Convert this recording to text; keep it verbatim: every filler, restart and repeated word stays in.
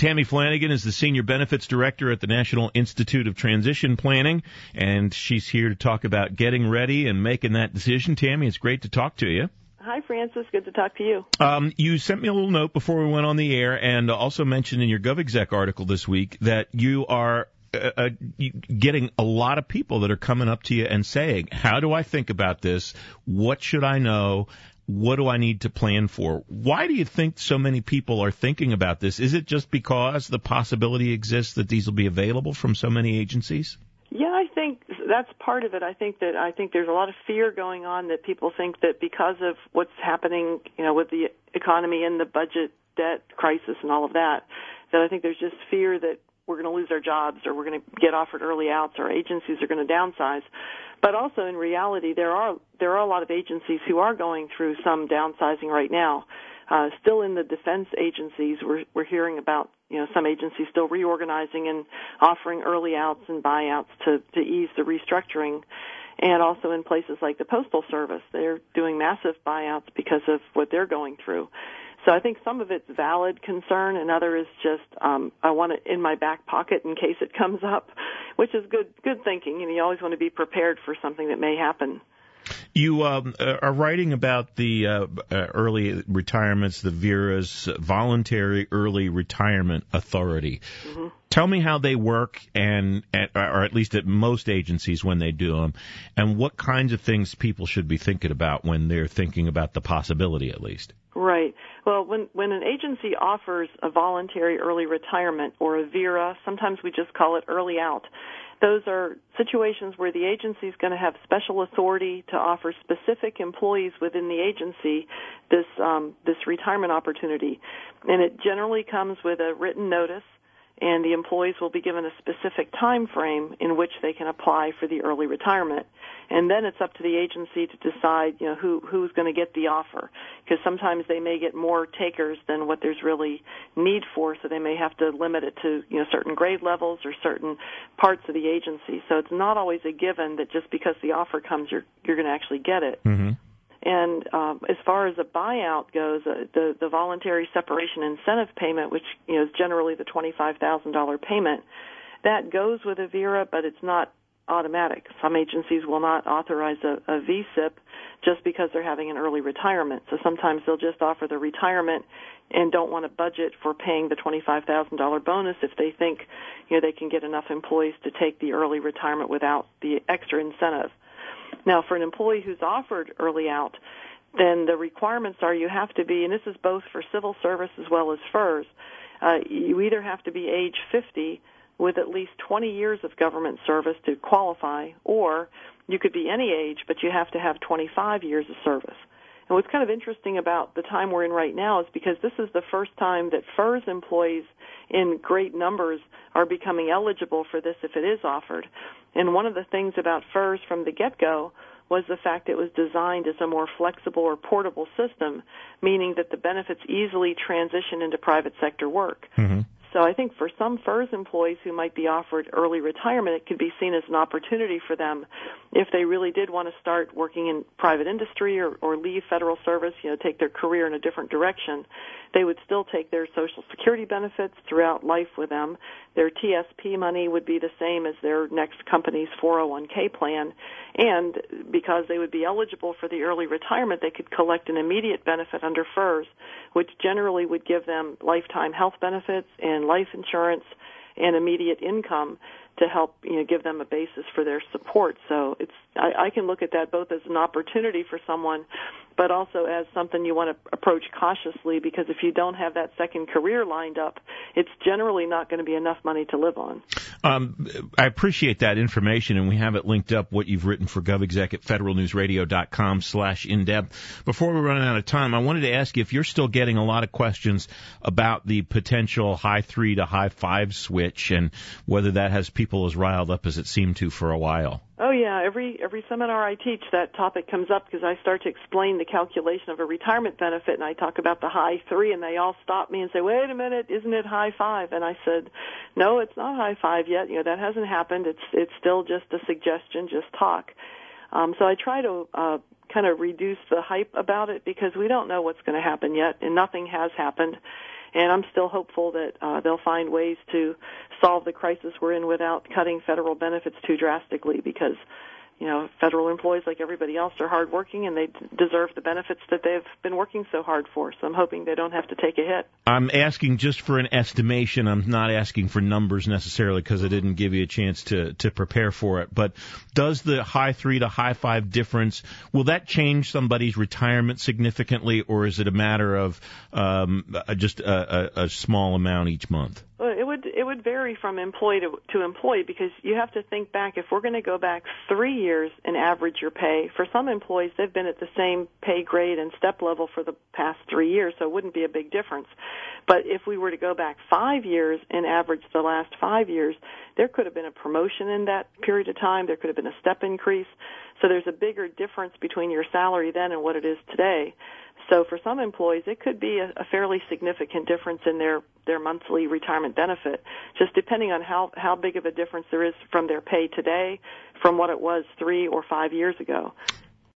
Tammy Flanagan is the Senior Benefits Director at the National Institute of Transition Planning, and she's here to talk about getting ready and making that decision. Tammy, it's great to talk to you. Hi, Francis. Good to talk to you. Um, you sent me a little note before we went on the air, and also mentioned in your GovExec article this week that you are uh, uh, getting a lot of people that are coming up to you and saying, how do I think about this? What should I know? What do I need to plan for? Why do you think so many people are thinking about this? Is it just because the possibility exists that these will be available from so many agencies? Yeah, I think that's part of it. I think that I think there's a lot of fear going on that people think that because of what's happening, you know, with the economy and the budget debt crisis and all of that, that I think there's just fear that we're going to lose our jobs or we're going to get offered early outs or agencies are going to downsize. But also in reality, there are there are a lot of agencies who are going through some downsizing right now. Uh, still in the defense agencies, we're, we're hearing about, you know, some agencies still reorganizing and offering early outs and buyouts to, to ease the restructuring. And also in places like the Postal Service, they're doing massive buyouts because of what they're going through. So I think some of it's valid concern, and other is just um, I want it in my back pocket in case it comes up, which is good good thinking. You know, you always want to be prepared for something that may happen. You um, are writing about the uh, uh, early retirements, the VERA's Voluntary Early Retirement Authority. Mm-hmm. Tell me how they work, and at, or at least at most agencies when they do them, and what kinds of things people should be thinking about when they're thinking about the possibility, at least. Right. Well, when when an agency offers a voluntary early retirement or a VERA, sometimes we just call it early out. Those are situations where the agency is going to have special authority to offer specific employees within the agency this um, this retirement opportunity, and it generally comes with a written notice, and the employees will be given a specific time frame in which they can apply for the early retirement. And then it's up to the agency to decide, you know, who who's going to get the offer, because sometimes they may get more takers than what there's really need for, so they may have to limit it to, you know, certain grade levels or certain parts of the agency. So it's not always a given that just because the offer comes, you're you're going to actually get it. Mm-hmm. And um, as far as a buyout goes, uh, the the voluntary separation incentive payment, which, you know, is generally the twenty-five thousand dollars payment, that goes with a VERA, but it's not automatic. Some agencies will not authorize a, a V S I P just because they're having an early retirement. So sometimes they'll just offer the retirement and don't want to budget for paying the twenty-five thousand dollars bonus if they think, you know, they can get enough employees to take the early retirement without the extra incentive. Now, for an employee who's offered early out, then the requirements are you have to be, and this is both for civil service as well as F E R S, uh, you either have to be age fifty with at least twenty years of government service to qualify, or you could be any age, but you have to have twenty-five years of service. And what's kind of interesting about the time we're in right now is because this is the first time that F E R S employees in great numbers are becoming eligible for this if it is offered. And one of the things about F E R S from the get-go was the fact it was designed as a more flexible or portable system, meaning that the benefits easily transition into private sector work. Mm-hmm. So I think for some F E R S employees who might be offered early retirement, it could be seen as an opportunity for them if they really did want to start working in private industry or, or leave federal service, you know, take their career in a different direction. They would still take their Social Security benefits throughout life with them. Their T S P money would be the same as their next company's four oh one k plan. And because they would be eligible for the early retirement, they could collect an immediate benefit under F E R S, which generally would give them lifetime health benefits and life insurance and immediate income to help, you know, give them a basis for their support. So it's I, I can look at that both as an opportunity for someone, but also as something you want to approach cautiously, because if you don't have that second career lined up, it's generally not going to be enough money to live on. Um, I appreciate that information, and we have it linked up, what you've written for GovExec at federalnewsradio.com slash in-depth. Before we run out of time, I wanted to ask you if you're still getting a lot of questions about the potential high three to high five switch and whether that has people as riled up as it seemed to for a while. Oh, yeah. Every every seminar I teach, that topic comes up because I start to explain the calculation of a retirement benefit, and I talk about the high three, and they all stop me and say, wait a minute, isn't it high five? And I said, no, it's not high five yet. You know, that hasn't happened. It's it's still just a suggestion, just talk. Um, so I try to uh, kind of reduce the hype about it because we don't know what's going to happen yet, and nothing has happened. And I'm still hopeful that uh, they'll find ways to solve the crisis we're in without cutting federal benefits too drastically, because you know, federal employees, like everybody else, are hardworking, and they d- deserve the benefits that they've been working so hard for. So I'm hoping they don't have to take a hit. I'm asking just for an estimation. I'm not asking for numbers necessarily, because I didn't give you a chance to, to prepare for it. But does the high three to high five difference, will that change somebody's retirement significantly, or is it a matter of um, just a, a, a small amount each month? Well, it would it would vary from employee to, to employee, because you have to think back. If we're going to go back three years and average your pay, for some employees, they've been at the same pay grade and step level for the past three years, so it wouldn't be a big difference. But if we were to go back five years and average the last five years, there could have been a promotion in that period of time. There could have been a step increase. So there's a bigger difference between your salary then and what it is today. So for some employees, it could be a, a fairly significant difference in their, their monthly retirement benefit, just depending on how, how big of a difference there is from their pay today from what it was three or five years ago.